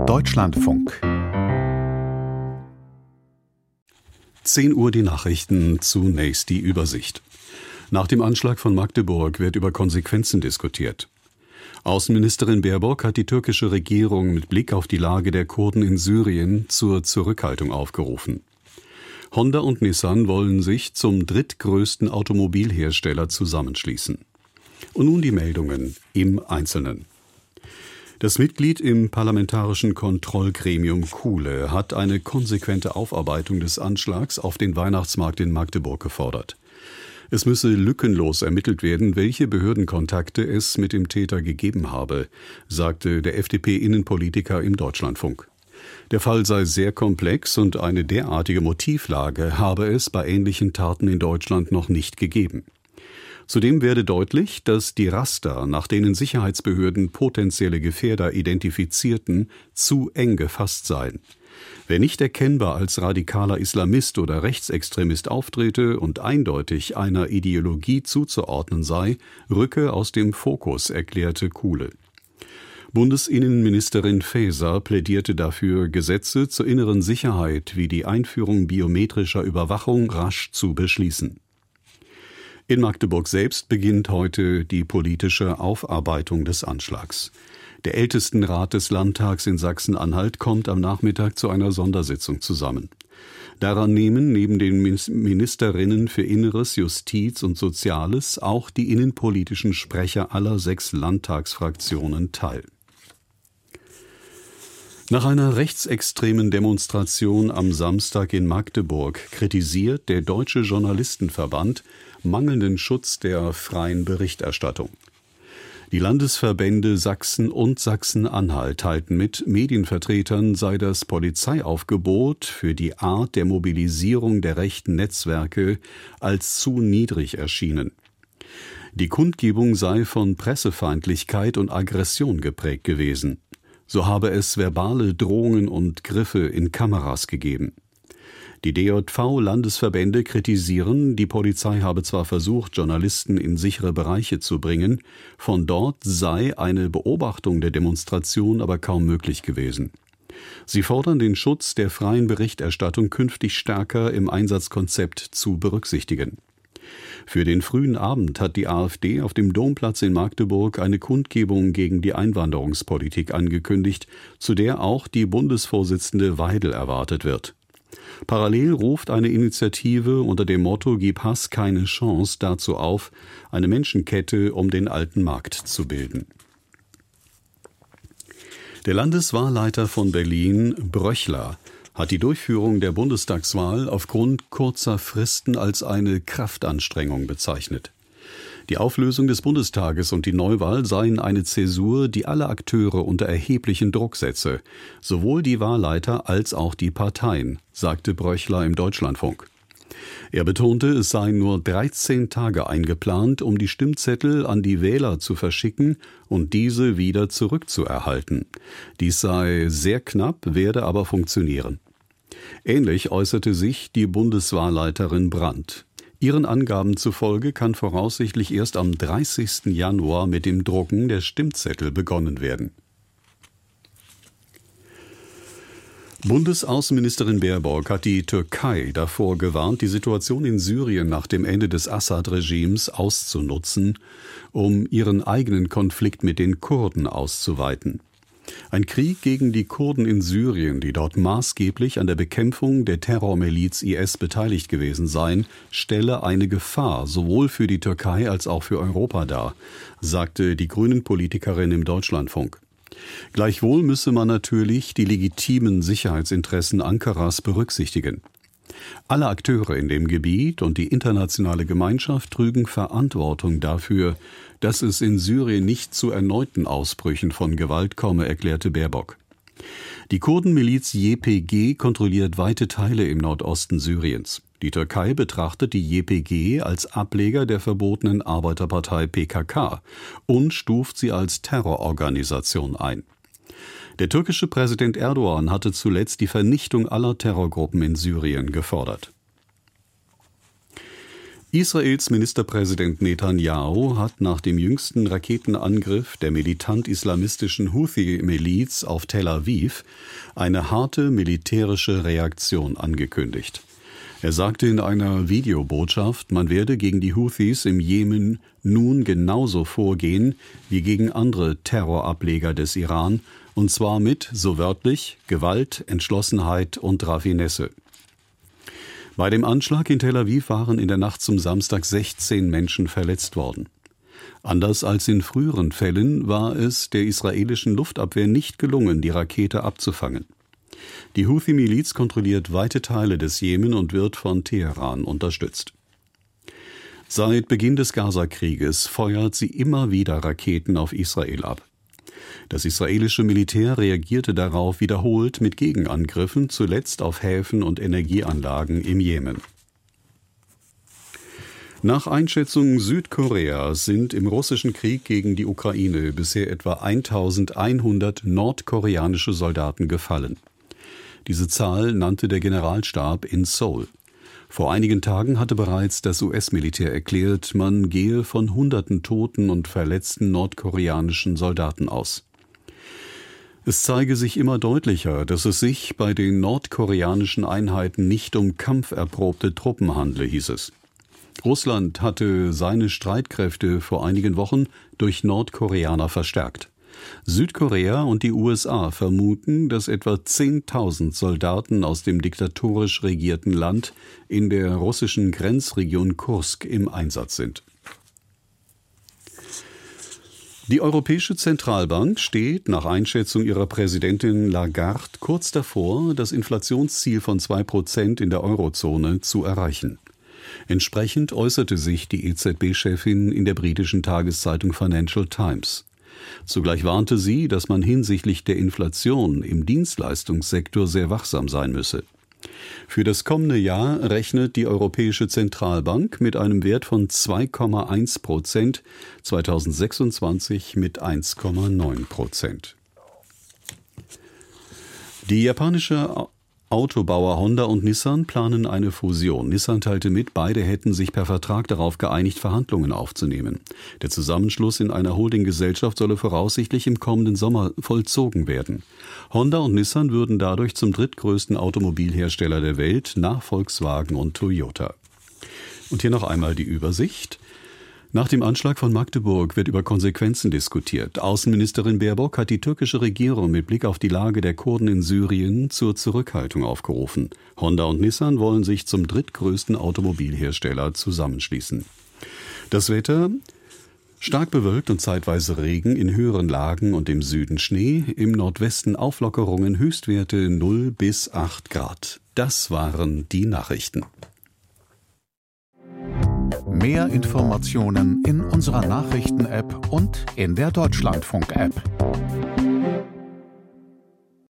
Deutschlandfunk. 10 Uhr die Nachrichten, zunächst die Übersicht. Nach dem Anschlag von Magdeburg wird über Konsequenzen diskutiert. Außenministerin Baerbock hat die türkische Regierung mit Blick auf die Lage der Kurden in Syrien zur Zurückhaltung aufgerufen. Honda und Nissan wollen sich zum drittgrößten Automobilhersteller zusammenschließen. Und nun die Meldungen im Einzelnen. Das Mitglied im parlamentarischen Kontrollgremium Kuhle hat eine konsequente Aufarbeitung des Anschlags auf den Weihnachtsmarkt in Magdeburg gefordert. Es müsse lückenlos ermittelt werden, welche Behördenkontakte es mit dem Täter gegeben habe, sagte der FDP-Innenpolitiker im Deutschlandfunk. Der Fall sei sehr komplex und eine derartige Motivlage habe es bei ähnlichen Taten in Deutschland noch nicht gegeben. Zudem werde deutlich, dass die Raster, nach denen Sicherheitsbehörden potenzielle Gefährder identifizierten, zu eng gefasst seien. Wer nicht erkennbar als radikaler Islamist oder Rechtsextremist auftrete und eindeutig einer Ideologie zuzuordnen sei, rücke aus dem Fokus, erklärte Kuhle. Bundesinnenministerin Faeser plädierte dafür, Gesetze zur inneren Sicherheit wie die Einführung biometrischer Überwachung rasch zu beschließen. In Magdeburg selbst beginnt heute die politische Aufarbeitung des Anschlags. Der Ältestenrat des Landtags in Sachsen-Anhalt kommt am Nachmittag zu einer Sondersitzung zusammen. Daran nehmen neben den Ministerinnen für Inneres, Justiz und Soziales auch die innenpolitischen Sprecher aller 6 Landtagsfraktionen teil. Nach einer rechtsextremen Demonstration am Samstag in Magdeburg kritisiert der Deutsche Journalistenverband mangelnden Schutz der freien Berichterstattung. Die Landesverbände Sachsen und Sachsen-Anhalt teilten mit, Medienvertretern sei das Polizeiaufgebot für die Art der Mobilisierung der rechten Netzwerke als zu niedrig erschienen. Die Kundgebung sei von Pressefeindlichkeit und Aggression geprägt gewesen. So habe es verbale Drohungen und Griffe in Kameras gegeben. Die DJV-Landesverbände kritisieren, die Polizei habe zwar versucht, Journalisten in sichere Bereiche zu bringen, von dort sei eine Beobachtung der Demonstration aber kaum möglich gewesen. Sie fordern, den Schutz der freien Berichterstattung künftig stärker im Einsatzkonzept zu berücksichtigen. Für den frühen Abend hat die AfD auf dem Domplatz in Magdeburg eine Kundgebung gegen die Einwanderungspolitik angekündigt, zu der auch die Bundesvorsitzende Weidel erwartet wird. Parallel ruft eine Initiative unter dem Motto »Gib Hass keine Chance« dazu auf, eine Menschenkette um den alten Markt zu bilden. Der Landeswahlleiter von Berlin, Bröchler, hat die Durchführung der Bundestagswahl aufgrund kurzer Fristen als eine Kraftanstrengung bezeichnet. Die Auflösung des Bundestages und die Neuwahl seien eine Zäsur, die alle Akteure unter erheblichen Druck setze, sowohl die Wahlleiter als auch die Parteien, sagte Bröchler im Deutschlandfunk. Er betonte, es seien nur 13 Tage eingeplant, um die Stimmzettel an die Wähler zu verschicken und diese wieder zurückzuerhalten. Dies sei sehr knapp, werde aber funktionieren. Ähnlich äußerte sich die Bundeswahlleiterin Brandt. Ihren Angaben zufolge kann voraussichtlich erst am 30. Januar mit dem Drucken der Stimmzettel begonnen werden. Bundesaußenministerin Baerbock hat die Türkei davor gewarnt, die Situation in Syrien nach dem Ende des Assad-Regimes auszunutzen, um ihren eigenen Konflikt mit den Kurden auszuweiten. Ein Krieg gegen die Kurden in Syrien, die dort maßgeblich an der Bekämpfung der Terrormiliz IS beteiligt gewesen seien, stelle eine Gefahr sowohl für die Türkei als auch für Europa dar, sagte die Grünen-Politikerin im Deutschlandfunk. Gleichwohl müsse man natürlich die legitimen Sicherheitsinteressen Ankaras berücksichtigen. Alle Akteure in dem Gebiet und die internationale Gemeinschaft trügen Verantwortung dafür, dass es in Syrien nicht zu erneuten Ausbrüchen von Gewalt komme, erklärte Baerbock. Die Kurdenmiliz YPG kontrolliert weite Teile im Nordosten Syriens. Die Türkei betrachtet die YPG als Ableger der verbotenen Arbeiterpartei PKK und stuft sie als Terrororganisation ein. Der türkische Präsident Erdogan hatte zuletzt die Vernichtung aller Terrorgruppen in Syrien gefordert. Israels Ministerpräsident Netanyahu hat nach dem jüngsten Raketenangriff der militant-islamistischen Houthi-Miliz auf Tel Aviv eine harte militärische Reaktion angekündigt. Er sagte in einer Videobotschaft, man werde gegen die Houthis im Jemen nun genauso vorgehen wie gegen andere Terrorableger des Iran, und zwar mit, so wörtlich, Gewalt, Entschlossenheit und Raffinesse. Bei dem Anschlag in Tel Aviv waren in der Nacht zum Samstag 16 Menschen verletzt worden. Anders als in früheren Fällen war es der israelischen Luftabwehr nicht gelungen, die Rakete abzufangen. Die Houthi-Miliz kontrolliert weite Teile des Jemen und wird von Teheran unterstützt. Seit Beginn des Gaza-Krieges feuert sie immer wieder Raketen auf Israel ab. Das israelische Militär reagierte darauf wiederholt mit Gegenangriffen, zuletzt auf Häfen und Energieanlagen im Jemen. Nach Einschätzung Südkoreas sind im russischen Krieg gegen die Ukraine bisher etwa 1100 nordkoreanische Soldaten gefallen. Diese Zahl nannte der Generalstab in Seoul. Vor einigen Tagen hatte bereits das US-Militär erklärt, man gehe von Hunderten toten und verletzten nordkoreanischen Soldaten aus. Es zeige sich immer deutlicher, dass es sich bei den nordkoreanischen Einheiten nicht um kampferprobte Truppen handle, hieß es. Russland hatte seine Streitkräfte vor einigen Wochen durch Nordkoreaner verstärkt. Südkorea und die USA vermuten, dass etwa 10.000 Soldaten aus dem diktatorisch regierten Land in der russischen Grenzregion Kursk im Einsatz sind. Die Europäische Zentralbank steht nach Einschätzung ihrer Präsidentin Lagarde kurz davor, das Inflationsziel von 2% in der Eurozone zu erreichen. Entsprechend äußerte sich die EZB-Chefin in der britischen Tageszeitung Financial Times. Zugleich warnte sie, dass man hinsichtlich der Inflation im Dienstleistungssektor sehr wachsam sein müsse. Für das kommende Jahr rechnet die Europäische Zentralbank mit einem Wert von 2,1%, 2026 mit 1,9%. Die japanische Autobauer Honda und Nissan planen eine Fusion. Nissan teilte mit, beide hätten sich per Vertrag darauf geeinigt, Verhandlungen aufzunehmen. Der Zusammenschluss in einer Holdinggesellschaft solle voraussichtlich im kommenden Sommer vollzogen werden. Honda und Nissan würden dadurch zum drittgrößten Automobilhersteller der Welt nach Volkswagen und Toyota. Und hier noch einmal die Übersicht. Nach dem Anschlag von Magdeburg wird über Konsequenzen diskutiert. Außenministerin Baerbock hat die türkische Regierung mit Blick auf die Lage der Kurden in Syrien zur Zurückhaltung aufgerufen. Honda und Nissan wollen sich zum drittgrößten Automobilhersteller zusammenschließen. Das Wetter: stark bewölkt und zeitweise Regen, in höheren Lagen und im Süden Schnee, im Nordwesten Auflockerungen, Höchstwerte 0 bis 8 Grad. Das waren die Nachrichten. Mehr Informationen in unserer Nachrichten-App und in der Deutschlandfunk-App.